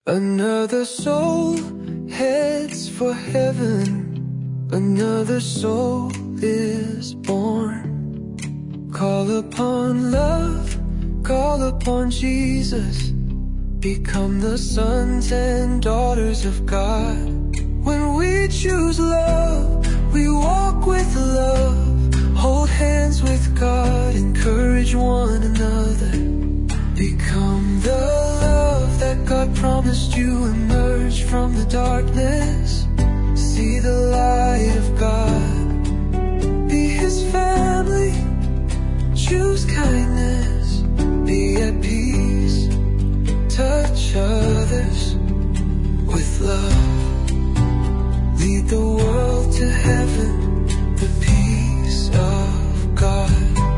Another soul heads for heaven. Another soul is born. Call upon love, call upon Jesus. Become the sons and daughters of God. When we choose love, we walk with love. Hold hands with God, encourage one another. Become the love that God promised you. Emerge from the darkness, see the light of God. Be His family, choose kindness, be at peace. Touch others with love. Lead the world to heaven, the peace of God.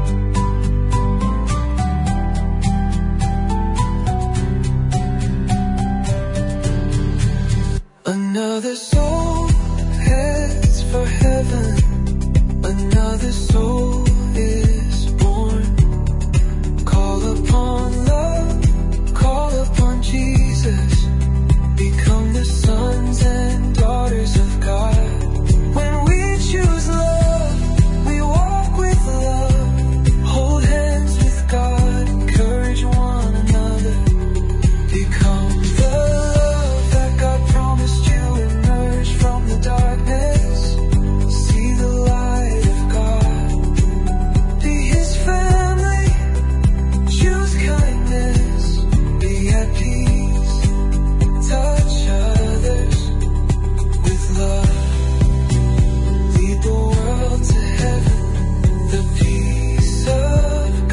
Another soul heads for heaven. Another soul is born. Call upon love, call upon Jesus. Become the sons and daughters of God. When we choose love, we walk with love. Hold hands with God, encourage one another. Become the love that God promised you. Emerge from the darkness, see the light of God. Be His family, choose kindness, be at peace. Touch others with love. Lead the world to heaven, the peace of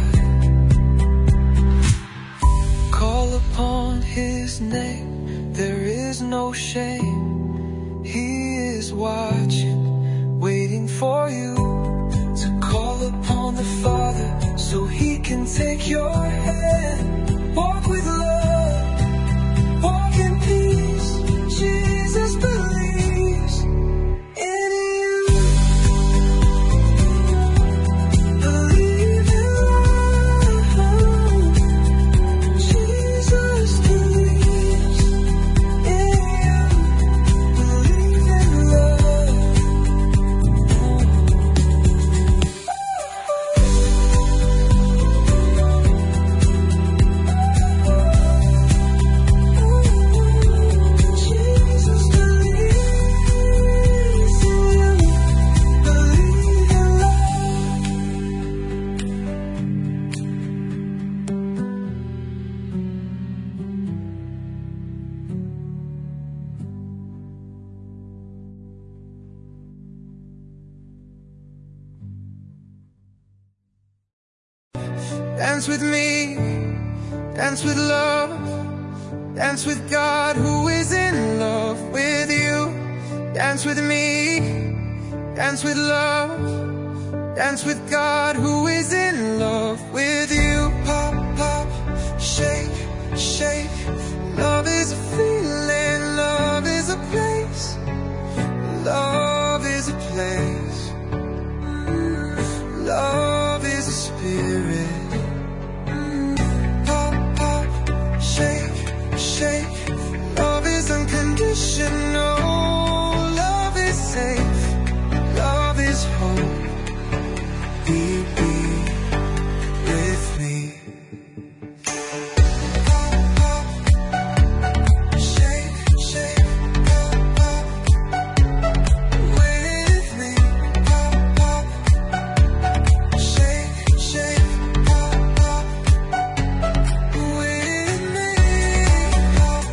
God. Call upon His name, there is no shame. He is watching, waiting for you to call upon the Father, so He can take your hand. Walk with love, walk in peace. Jesus believes in you. Believe in love. Jesus believes in you. Believe in love. Jesus believes in you. Believe in love. Dance with me, dance with love, dance with God who is in love with you. Dance with me, dance with love, dance with God who is in love with you. Pop, pop, shake, shake. Love is a feeling, love is a place. Love is a place. Love is a spirit. Pop, pop, shake, shake. Love is unconditional. Love is safe. Love is whole. Be with me. Pop, pop, shake, shake. Pop, pop, with me. Pop, pop, shake, shake. Pop, pop, with me. Pop,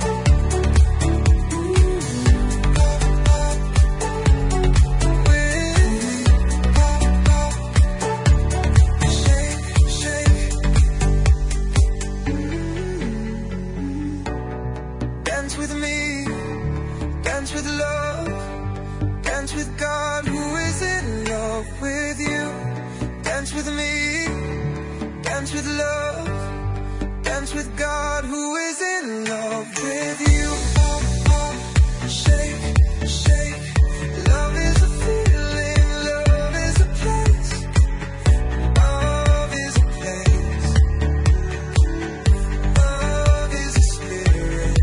Dance with me, dance with love, dance with God who is in love with you. Dance with me, dance with love, dance with God who is in love with you. Pop, pop, shake, shake. Love is a feeling, love is a place. Love is a place. Love is a spirit.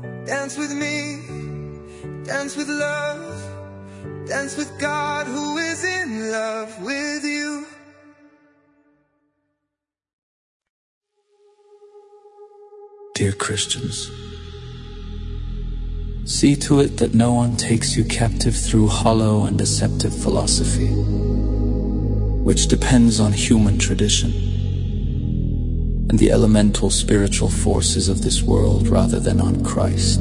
Dance with me, dance with love, dance with God who is in love with you. Dear Christians, see to it that no one takes you captive through hollow and deceptive philosophy, which depends on human tradition and the elemental spiritual forces of this world rather than on Christ.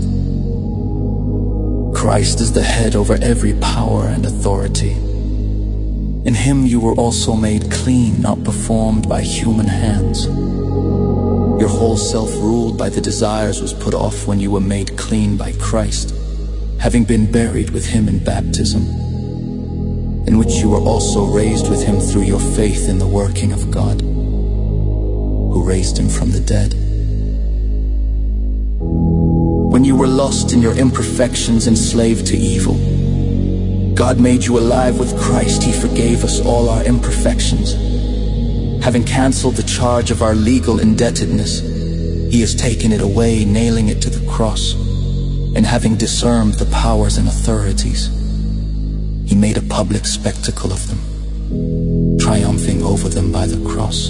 Christ is the head over every power and authority. In him you were also made clean, not performed by human hands. Your whole self ruled by the desires was put off when you were made clean by Christ, having been buried with him in baptism, in which you were also raised with him through your faith in the working of God, who raised him from the dead. When you were lost in your imperfections, enslaved to evil, God made you alive with Christ. He forgave us all our imperfections. Having canceled the charge of our legal indebtedness, he has taken it away, nailing it to the cross. And having disarmed the powers and authorities, he made a public spectacle of them, triumphing over them by the cross.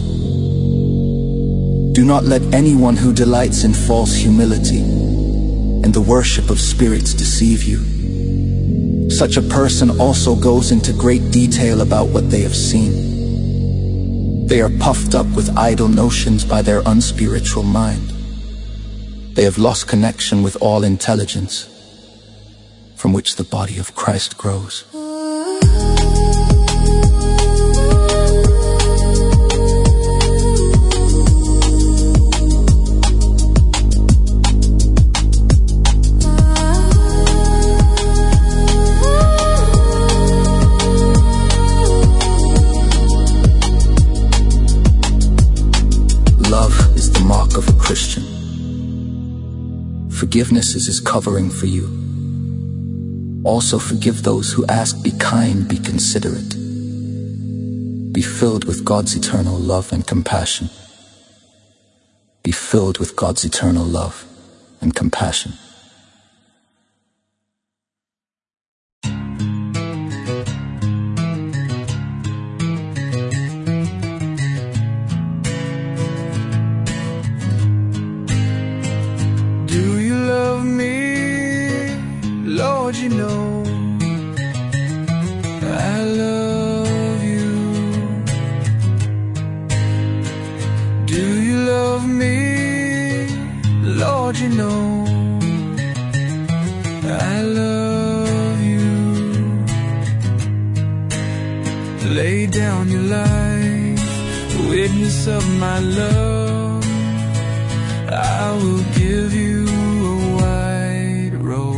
Do not let anyone who delights in false humility and the worship of spirits deceive you. Such a person also goes into great detail about what they have seen. They are puffed up with idle notions by their unspiritual mind. They have lost connection with all intelligence, from which the body of Christ grows. Christian. Forgiveness is his covering for you. Also forgive those who ask. Be kind, be considerate. Be filled with God's eternal love and compassion. Be filled with God's eternal love and compassion. You know I love you. Do you love me? Lord, you know I love you. Lay down your life, witness of my love. I will give you a white robe.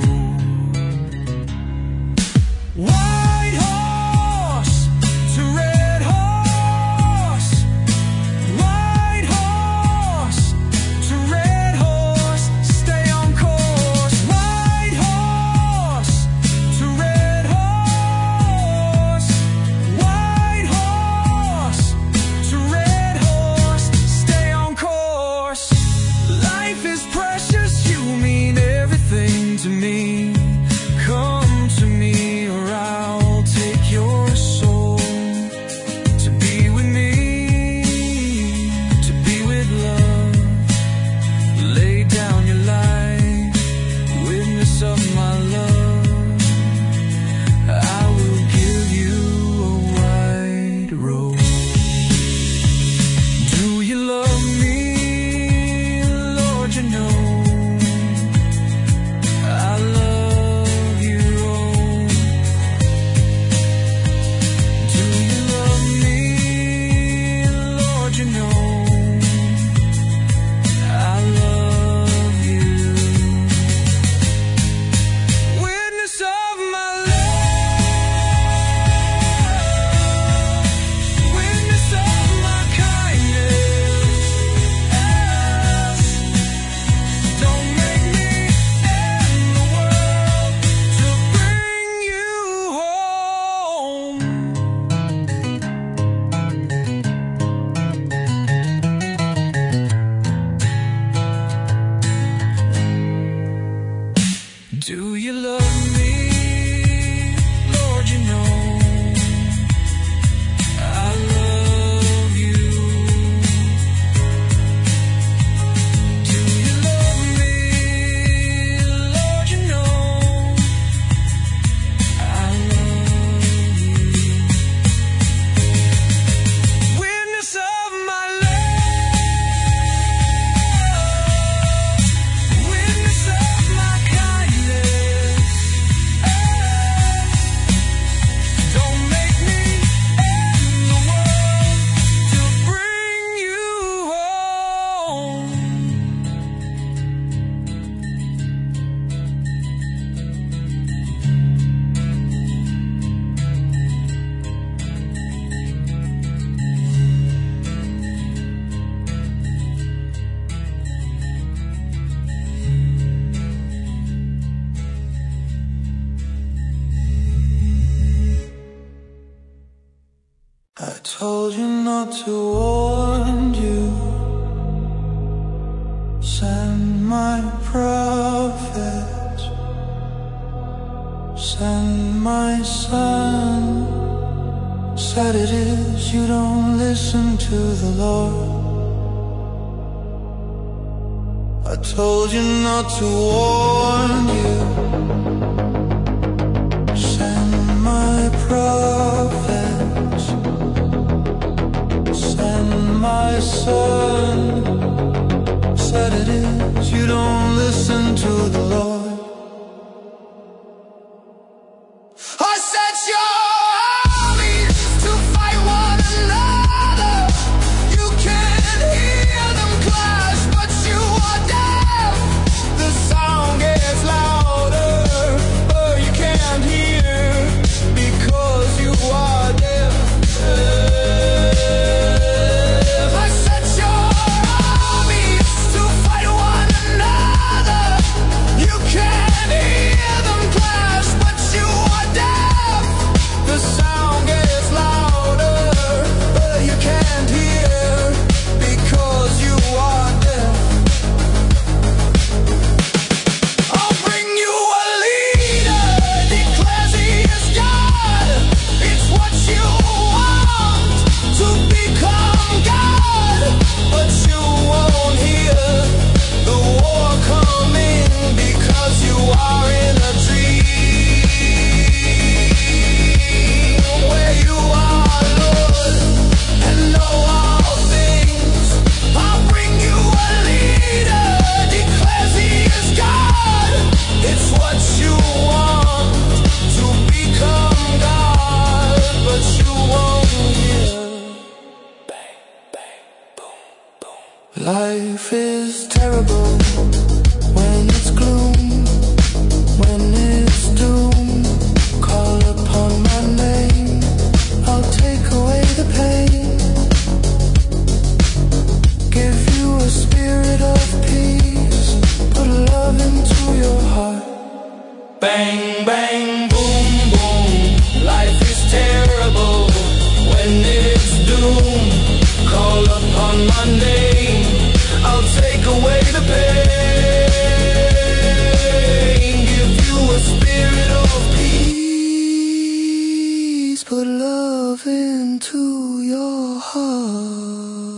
White horse to red horse, white horse to red horse, stay on course. White horse to red horse, white horse to red horse, stay on course. Life is precious. Do you love me? Lord, you know I love you. Do you love me? Lord, you know I love you. Witness of my love, witness of my kindness. Don't make me end the world to bring you home. I told you not to warn you. Send my prophets, send my son. Sad it is you don't listen to the Lord. I told you not to warn you. Send my prophets, send my son. Sad it is you don't listen to the Lord. I set your armies to fight one another. You can hear them clash, but you are deaf. The sound gets louder, but you can't hear because you are deaf. I set your armies to fight one another. You can hear them clash, but you are deaf. The sound gets louder, but you can't hear because you are deaf. I'll bring you a leader, declares he is God. It's what you want to become God, but you won't hear the war coming because you are in a dream where you are Lord and know all things. I'll bring you a leader, declares he is God. It's what you want to become God, but you won't hear. Bang, bang, boom, boom. Life is terrible when it's gloom, when it's doom. Call upon my name, I'll take away the pain. Give you a spirit of peace, put love into your heart. Bang, bang, boom, boom. Life is terrible when it's doom. Call upon my name, I'll take away the pain. Give you a spirit of peace, put love into your heart.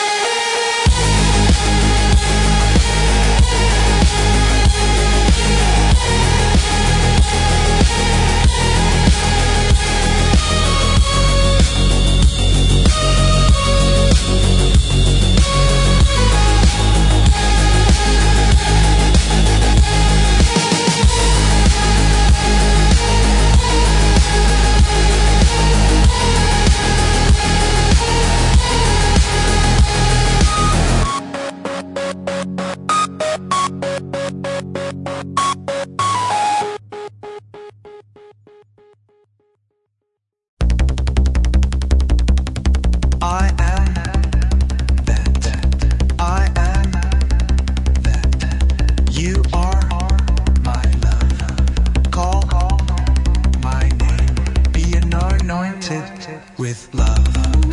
With love,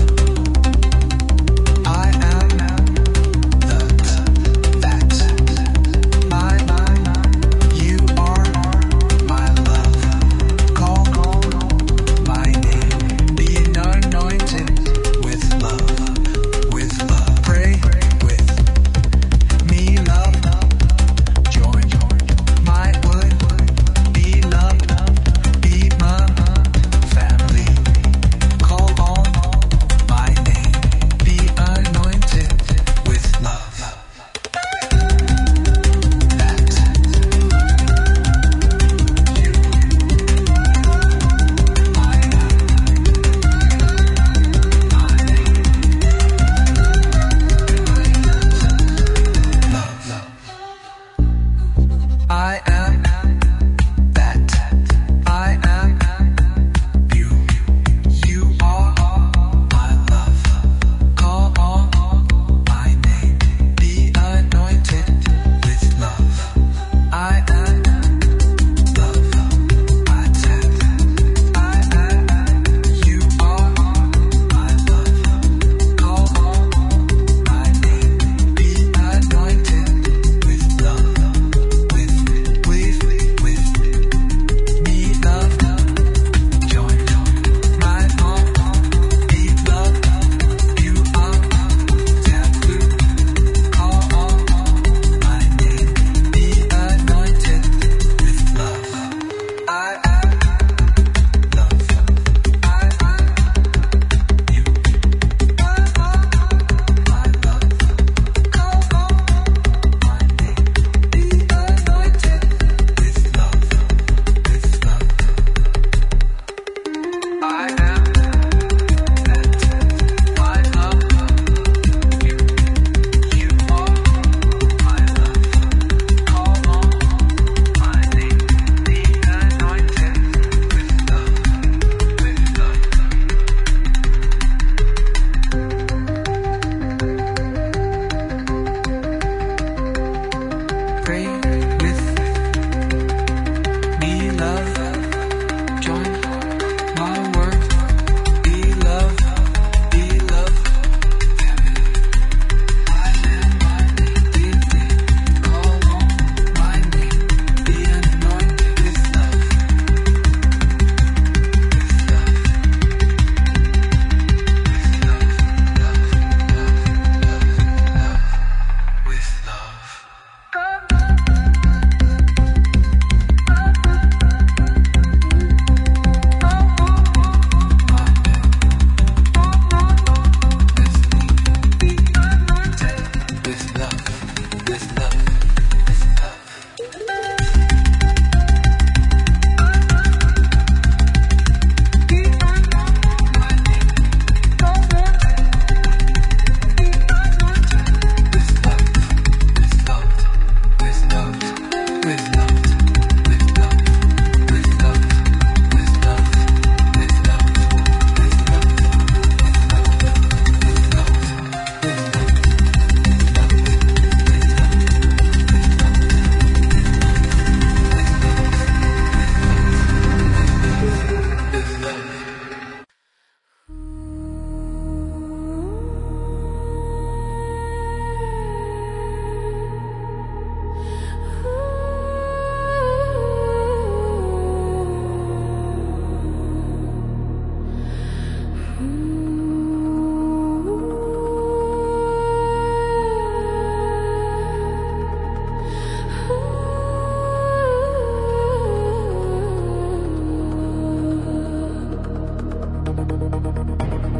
I am that. You are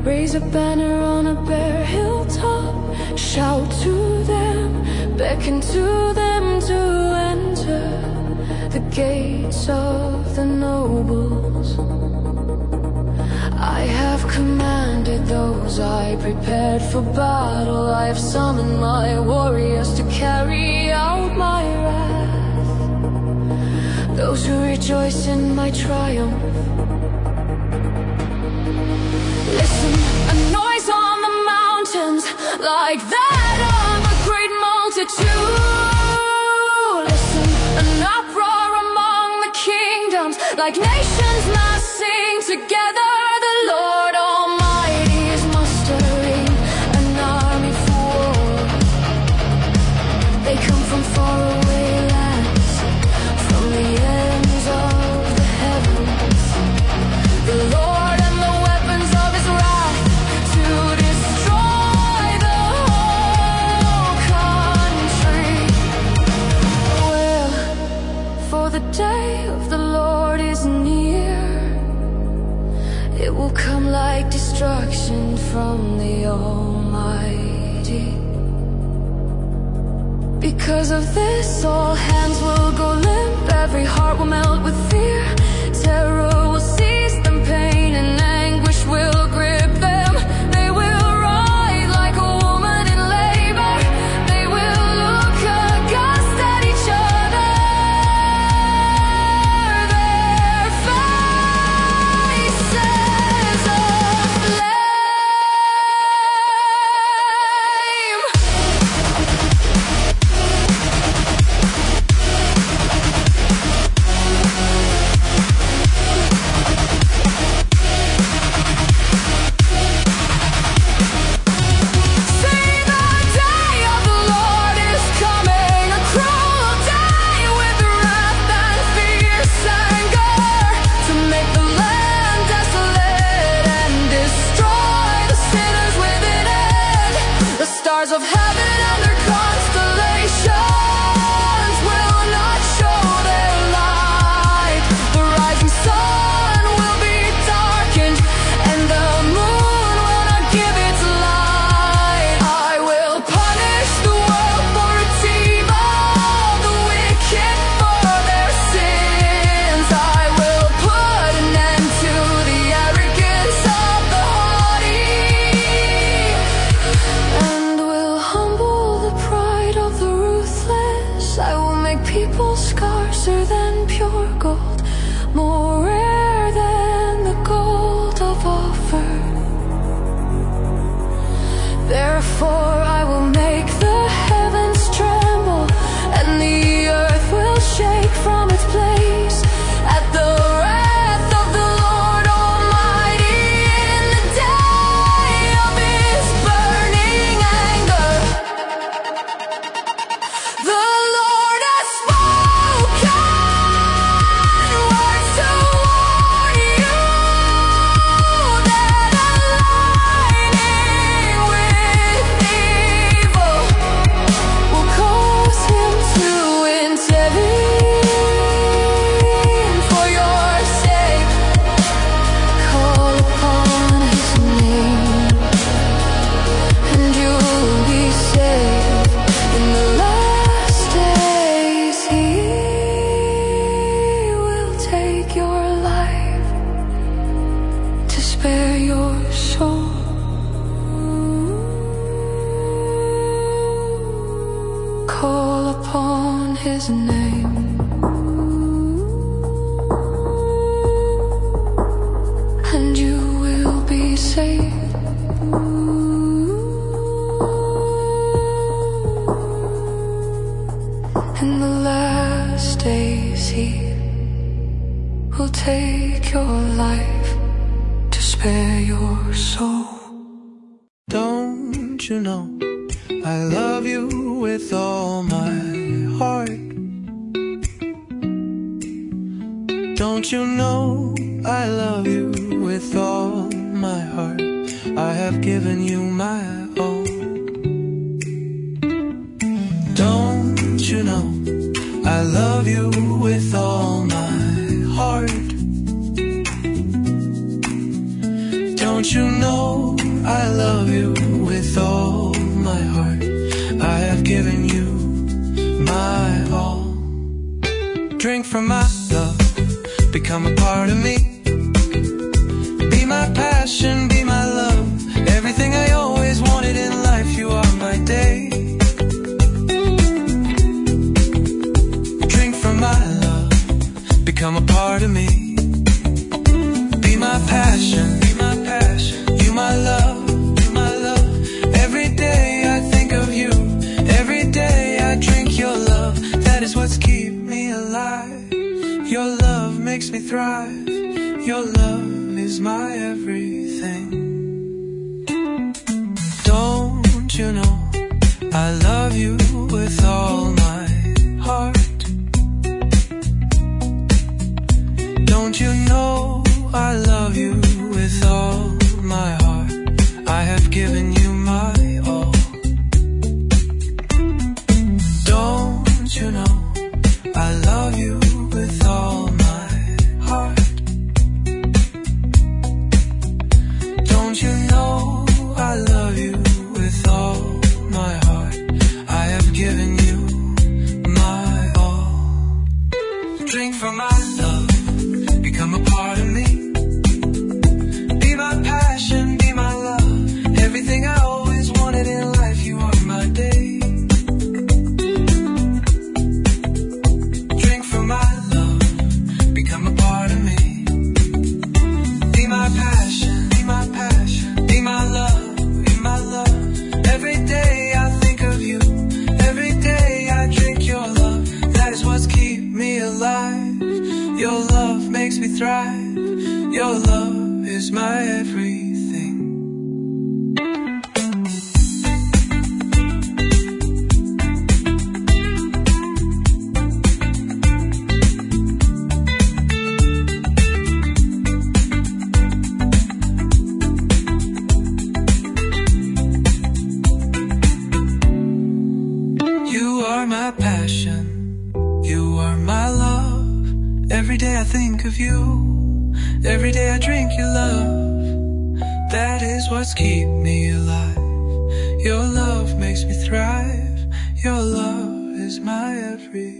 Raise a banner on a bare hilltop, shout to them, beckon to them to enter the gates of the nobles. I have commanded those I prepared for battle. I have summoned my warriors to carry out my wrath, those who rejoice in my triumph. Listen, a noise on the mountains, like that of a great multitude. Listen, an uproar among the kingdoms, like nations must sing together. The Lord Almighty is mustering an army for war. They come from faraway lands, from the ends of the heavens. The Lord and the weapons of his wrath to destroy the whole country. Well, for the day of the Lord is near. It will come like destruction from the Almighty. Because of this, all hands will go limp, every heart will melt with fear. Terror will seize them, pain and anguish will grip them. They will ride like a woman in labor. They will look aghast at each other. Their faces aflame. See, the day of the Lord is coming, a cruel day with wrath and fierce anger, to make the land desolate and destroy the sinners within it. The stars of heaven and their constellations will not show their light. The rising sun will be darkened, and the moon will not give its light. I will punish the world for its evil, the wicked for their sins. I will put an end to the arrogance of the haughty, and will humble the pride of the ruthless. I will make people scarcer than pure gold, more rare than the gold of Ophir. Therefore I will make the heavens tremble, and the earth will shake from its place at the wrath of the Lord Almighty, in the day of his burning anger. The Lord has spoken words to warn you that aligning with evil will cause him to intervene for your sake. Call upon his name, and you'll be saved. In the last days, he will take your life to spare your soul. Call upon his name, and you will be saved. In the last days, he will take your life to spare your soul. Don't you know I love you with all my heart? Don't you know I love you with all my heart? I have given you my all. Don't you know I love you with all my heart? Don't you know from my love, become a part of me. Be my passion, be my love, everything I always wanted in life. You are my day. Drink from my love, become a part of me. Be my passion, you my love, you my love. Every day I think of you, every day I drink your love. That is what's keeping me alive. Your love makes me thrive. Your love is my everything. Don't you know I love you with all my heart? Don't you know I love you with all my heart? I have given you my all. Don't you know I love you with all my heart? Don't you know I love you with all my heart? I have given you my all. Drink from my love, become a part of me. Be my passion, be my love, everything I always wanted in life. You are my day. Drink from my love, become a part of me. Be my passion, be my passion, be my love, be my love. Every day I think of you, every day I drink your love. That is what's keeping me alive. Your love makes me thrive. Your love is my everything. You are my passion. You are my love. Every day I think of you. Every day I drink your love. That is what's keeping me alive. Your love makes me thrive. Your love is my everything.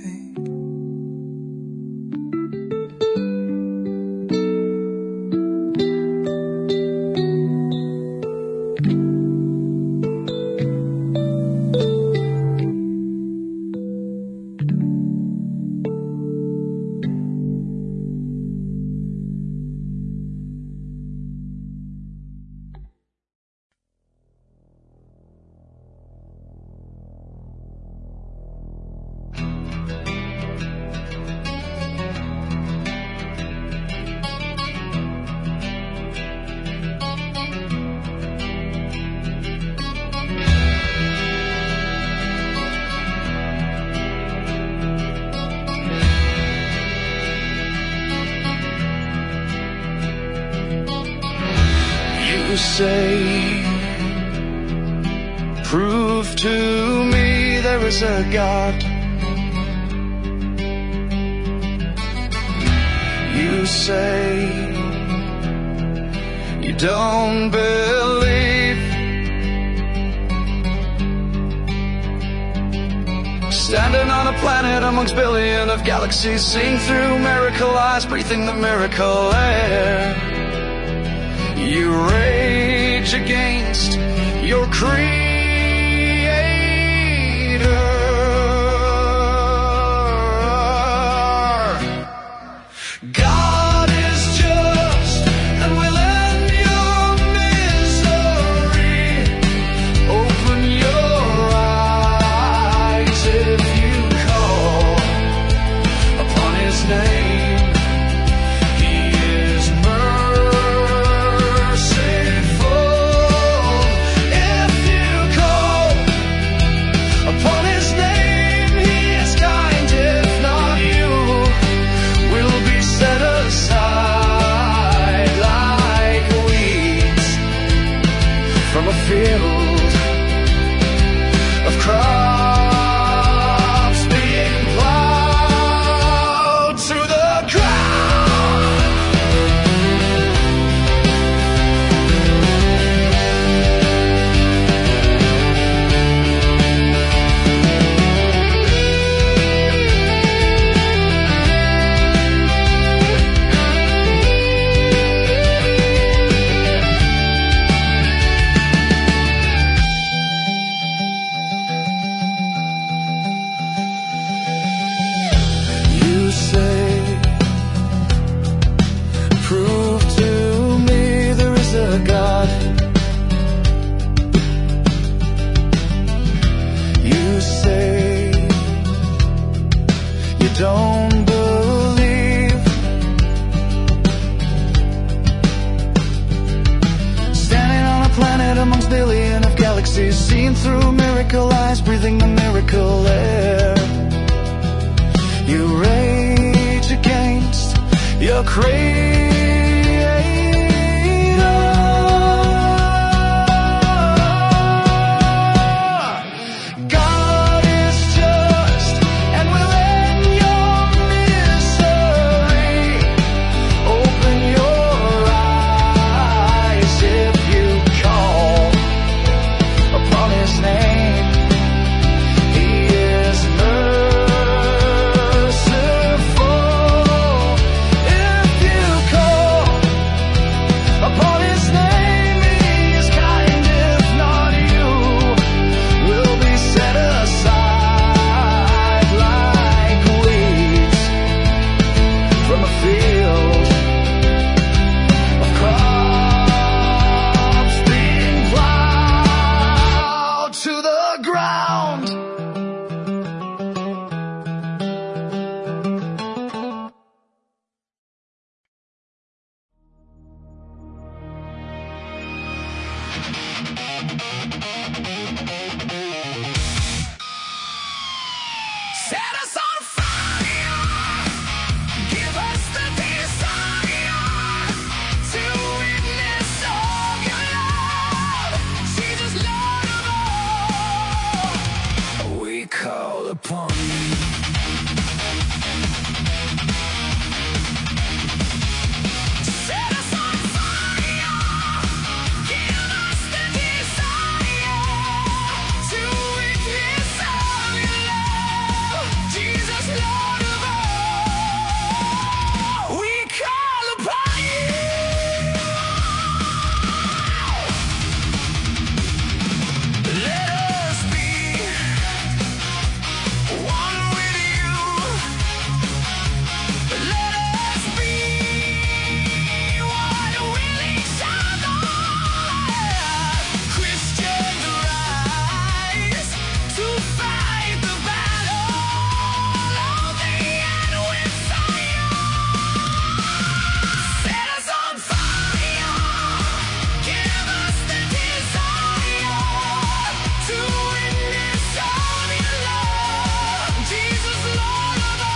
You say, prove to me there is a God. You say, you don't believe. Standing on a planet amongst billion of galaxies, seeing through miracle eyes, breathing the miracle air. You rage against your creator. God is just and will end your misery. Open your eyes if you call upon his name. If you through miracle eyes, breathing the miracle air. You rage against your creator. God is just and will end your misery. Open your eyes if you call upon His name. He is merciful. If you call upon His name, He is kind. If not, you will be set aside like weeds from a field of crops being plowed to the ground. Set us on fire. Give us the desire to witness all your love. Jesus, Lord of all, we call upon you. Set us on fire. Give us the desire to witness all your love. Jesus, Lord of all, we call upon you. Let us be one with you. Let us be one with each other. Christians rise to fight the battle of the end with fire. Set us on fire. Give us the desire to witness all your love. Jesus, Lord of all.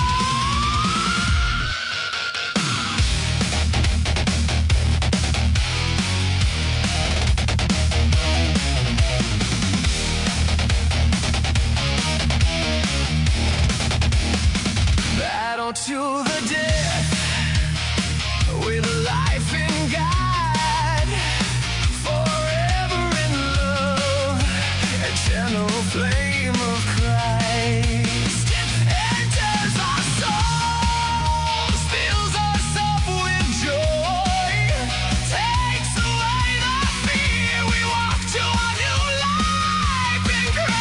Battle to the death with life in God, forever in love, eternal flame of Christ enters our souls, fills us up with joy, takes away the fear. We walk to a new life in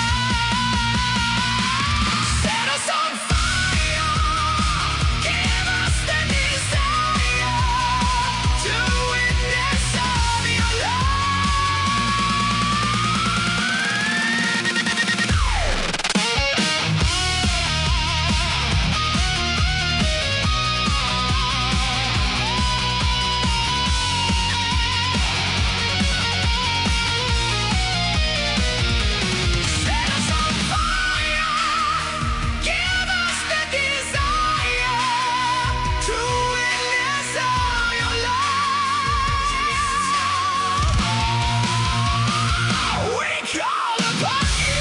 Christ. Set us on fire. Give us the desire to witness all your love. Set us on fire. Give us the desire to witness all your love. We call upon you.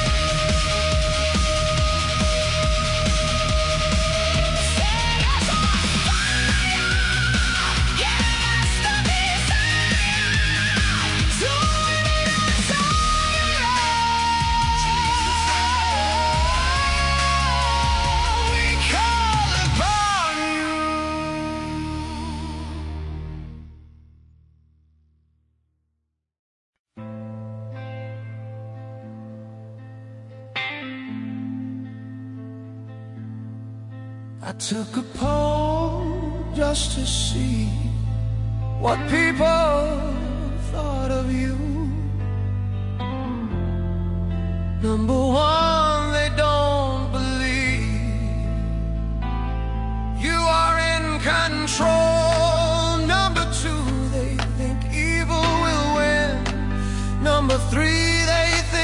Set us on fire. Give us the desire to witness all your love. We call upon you. I took a poll just to see what people thought of you. Number one, they don't believe you are in control. Number two, they think evil will win. Number three, they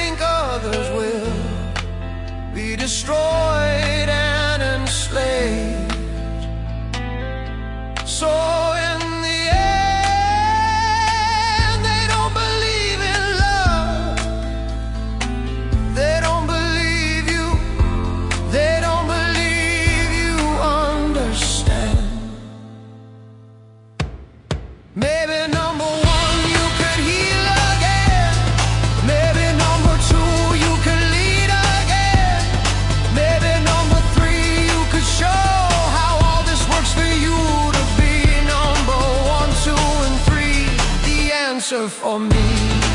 answer for me.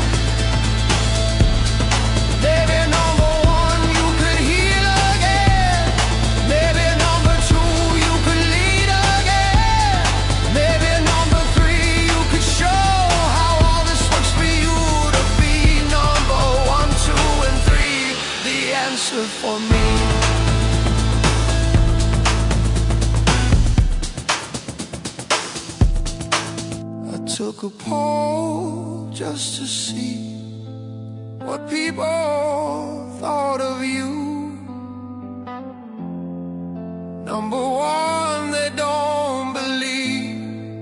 Maybe number one, you could heal again. Maybe number two, you could lead again. Maybe number three, you could show how all this works for you to be number one, two, and three, the answer for me. Took a poll just to see what people thought of you. Number one, they don't believe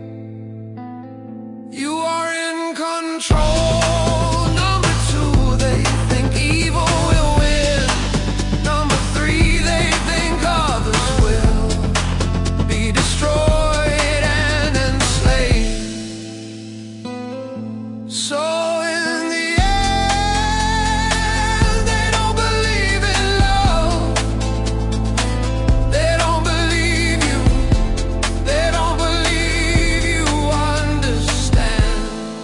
you are in control. Number two, they think evil will win. Number three, they think others will be destroyed and enslaved. So in the end, they don't believe in love. They don't believe you. They don't believe you understand.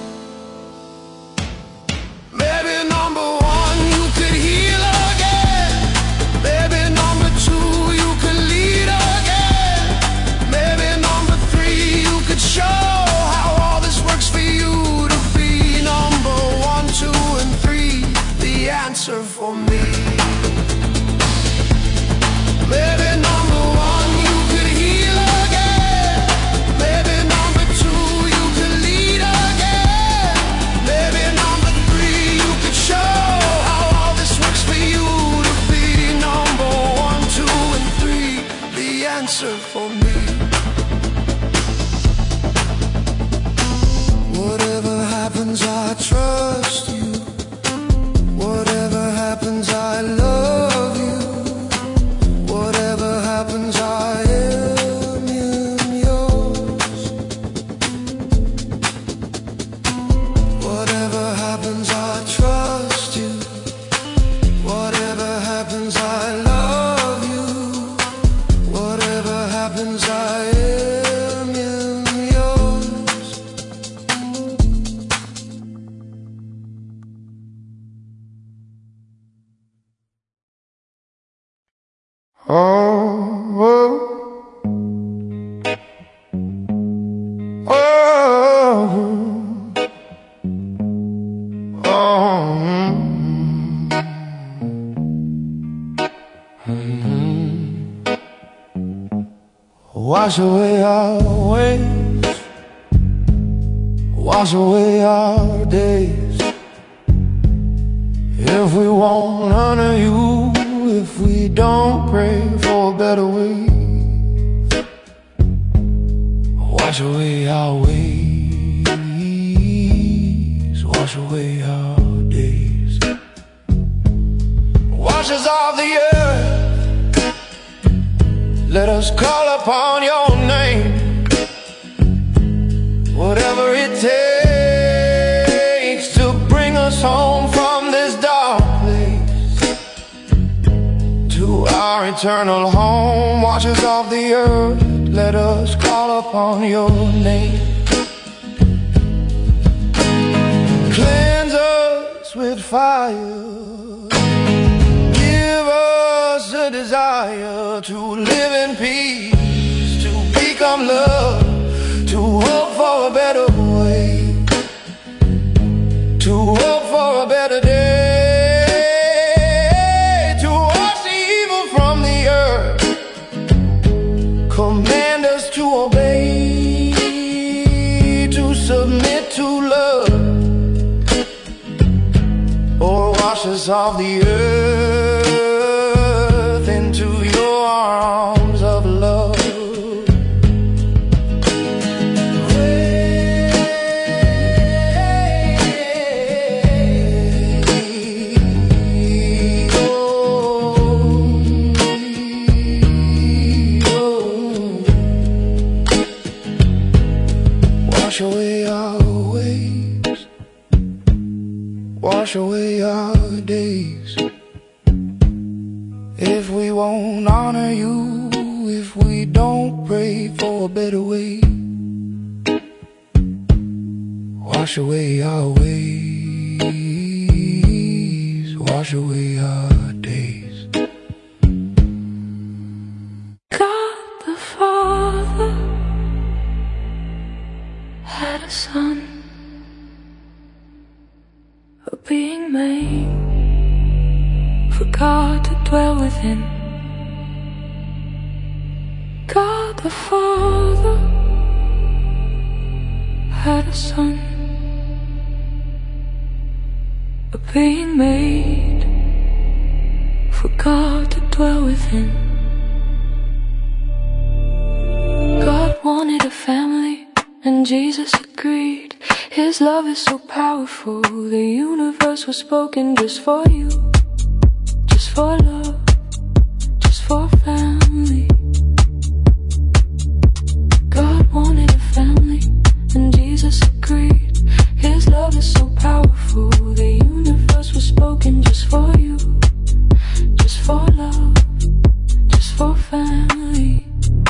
Maybe number one, you could heal again. Maybe number two, you could lead again. Maybe number three, you could show how all this works for you. Answer for me. Maybe number one, you could heal again. Maybe number two, you could lead again. Maybe number three, you could show how all this works for you to be number one, two, and three, the answer for me. Whatever happens, I trust you. Whatever happens, I love you. Whatever happens, I am yours. Whatever happens, I trust you. Whatever happens, I love you. Whatever happens, I am yours. Oh, oh, oh, oh, wash away our ways, wash away our days. If we won't honor you, if we don't pray for a better way, wash away our ways, wash away our days. Wash us off the earth, let us call upon your name. Whatever it takes to bring us home from this dark place to our eternal home. Wash us off the earth, let us call upon your name. Cleanse us with fire, give us a desire to live in peace, to become love, to hope for a better way, to hope for a better day, to wash the evil from the earth, command us to obey, to submit to love, or wash us off the earth into your arms of love. Wash away our ways, wash away our days. If we won't honor you, if we don't pray for a better way, Wash away our ways, wash away our days. God the Father had a son, a being made for God to dwell within. God the Father had a son, a being made for God to dwell within. God wanted a family and Jesus agreed. His love is so powerful, the universe was spoken just for you, just for love, just for family. God wanted a family and Jesus agreed. His love is so powerful, the universe was spoken just for you, just for love, just for family.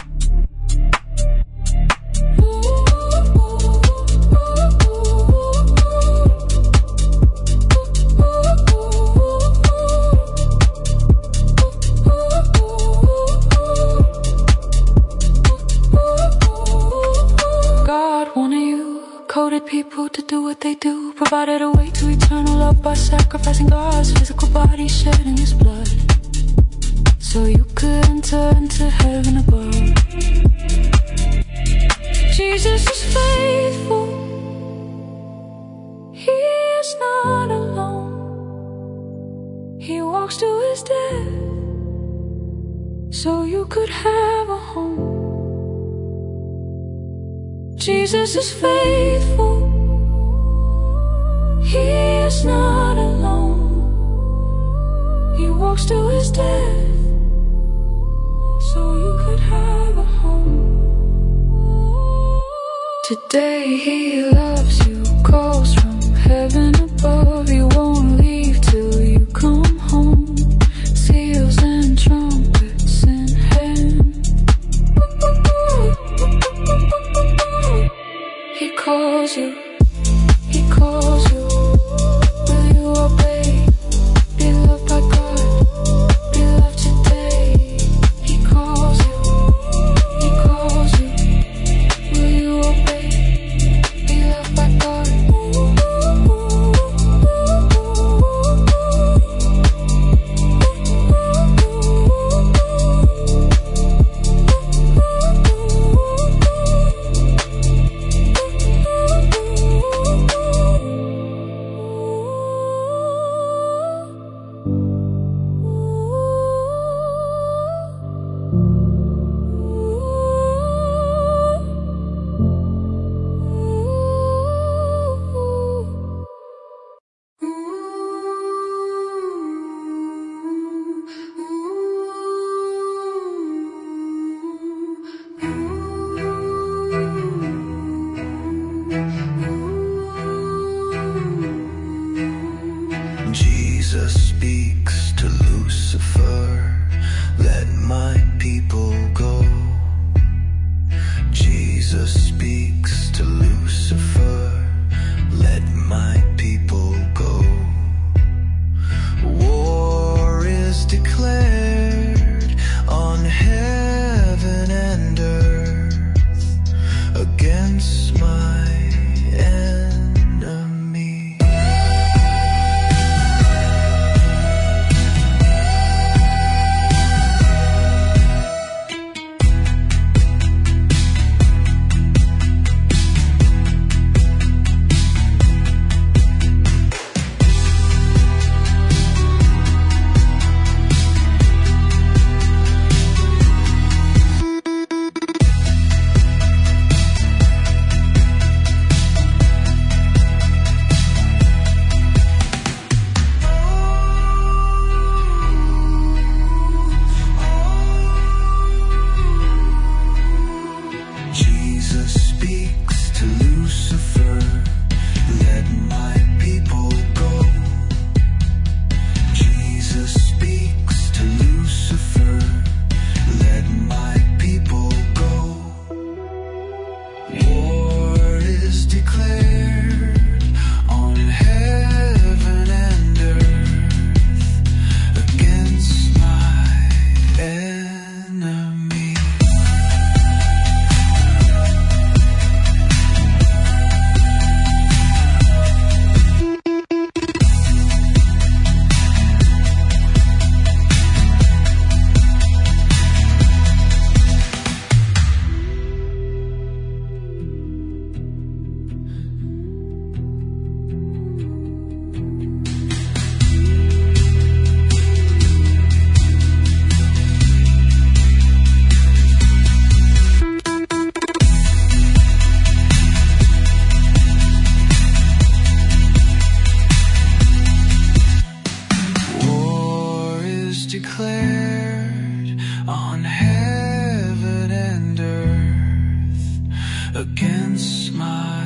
Coded people to do what they do, provided a way to eternal love by sacrificing God's physical body, shedding His blood, so you could enter into heaven above. Jesus is faithful, He is not alone. He walks to His death, so you could have a home. Jesus is faithful, He is not alone. He walks to His death, so you could have a home. Today He loves you, calls from heaven above. You won't leave till you come home. Seals and trumpets in hand. He calls you, He calls you. Will you obey? Be loved by God, be loved today. He calls you, He calls you. Will you obey? Be loved by God. Jesus speaks to Lucifer, let my people go. Jesus speaks to Lucifer, let my people go. War is declared on heaven and earth against my enemy. declared on heaven and earth against my